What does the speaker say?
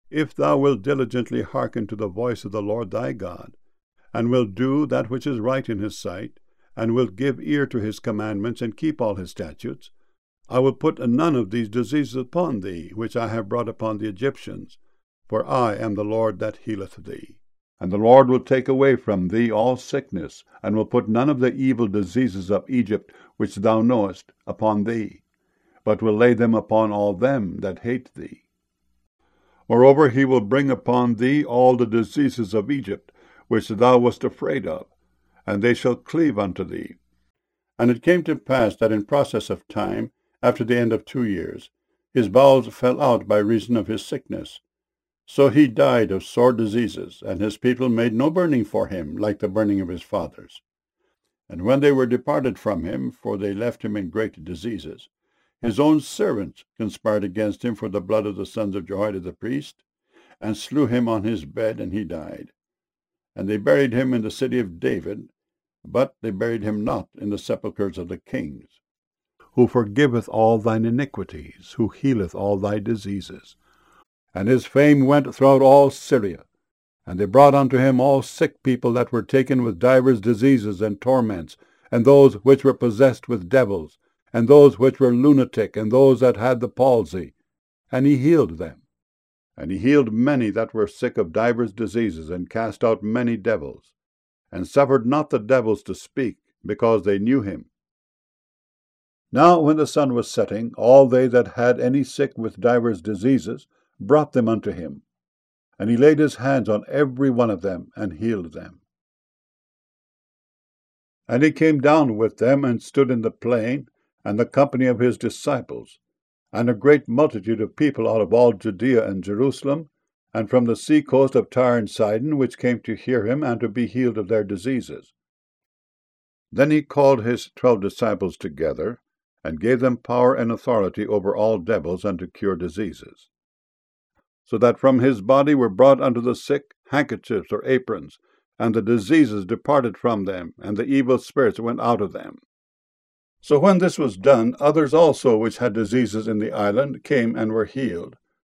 if thou wilt diligently hearken to the voice of the Lord thy God, and wilt do that which is right in his sight, and wilt give ear to his commandments, and keep all his statutes, I will put none of these diseases upon thee, which I have brought upon the Egyptians, for I am the Lord that healeth thee. And the Lord will take away from thee all sickness, and will put none of the evil diseases of Egypt, which thou knowest, upon thee, but will lay them upon all them that hate thee. Moreover, he will bring upon thee all the diseases of Egypt, which thou wast afraid of, and they shall cleave unto thee. And it came to pass that in process of time, after the end of 2 years, his bowels fell out by reason of his sickness. So he died of sore diseases, and his people made no burning for him, like the burning of his fathers. And when they were departed from him, for they left him in great diseases, his own servants conspired against him for the blood of the sons of Jehoiada the priest, and slew him on his bed, and he died. And they buried him in the city of David, but they buried him not in the sepulchres of the kings. Who forgiveth all thine iniquities, who healeth all thy diseases. And his fame went throughout all Syria, and they brought unto him all sick people that were taken with divers diseases and torments, and those which were possessed with devils, and those which were lunatic, and those that had the palsy, and he healed them. And he healed many that were sick of divers diseases, and cast out many devils, and suffered not the devils to speak, because they knew him. Now when the sun was setting, all they that had any sick with divers diseases brought them unto him, and he laid his hands on every one of them, and healed them. And he came down with them, and stood in the plain, and the company of his disciples, and a great multitude of people out of all Judea and Jerusalem, and from the sea coast of Tyre and Sidon, which came to hear him, and to be healed of their diseases. Then he called his 12 disciples together, and gave them power and authority over all devils, and to cure diseases. So that from his body were brought unto the sick handkerchiefs or aprons, and the diseases departed from them, and the evil spirits went out of them. So when this was done, others also which had diseases in the island came and were healed,